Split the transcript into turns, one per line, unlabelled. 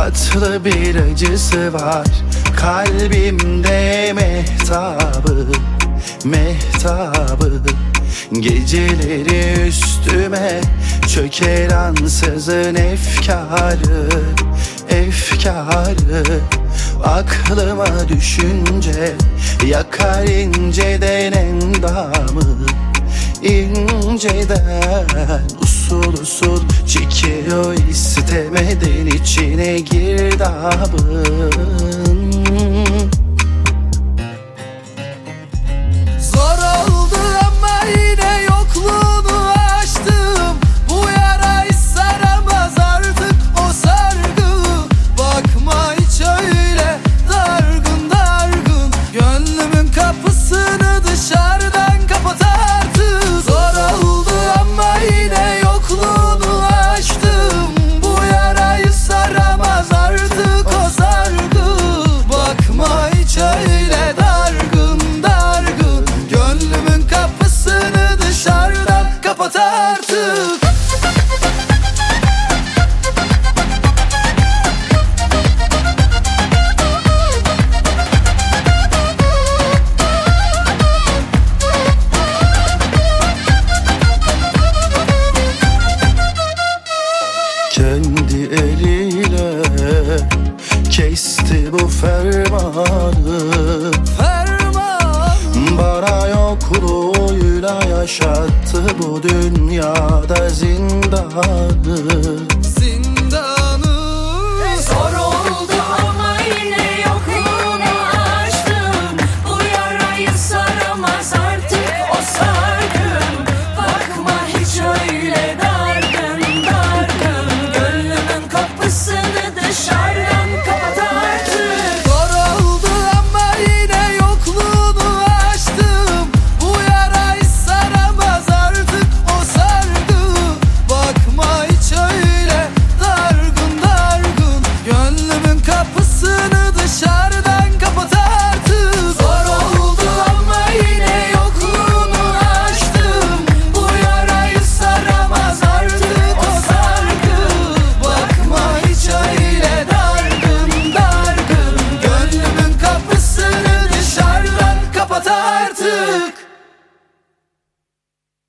tatlı bir acısı var kalbimde mehtabı, mehtabı. Geceleri üstüme çöker ansızın efkarı, efkarı. Aklıma düşünce yakar inceden endamı, inceden. Usul usul çekiyor istemeden içine girdabın.
Zor oldu ama yine yokluğunu açtım. Bu yara hiç saramaz artık o sargı. Bakma hiç öyle dargın dargın. Gönlümün kapısını dışarıdan kapat artık. Zor oldu ama yine yokluğunu açtım. Bu yarayı saramaz artık o sargı. Bakma hiç öyle dargın dargın. Gönlümün kapısını dışarıdan kapat artık.
Kendi eliyle kesti bu fermanı,
Ferman
bana yokluğuyla yaşattı bu dünyada zindanı.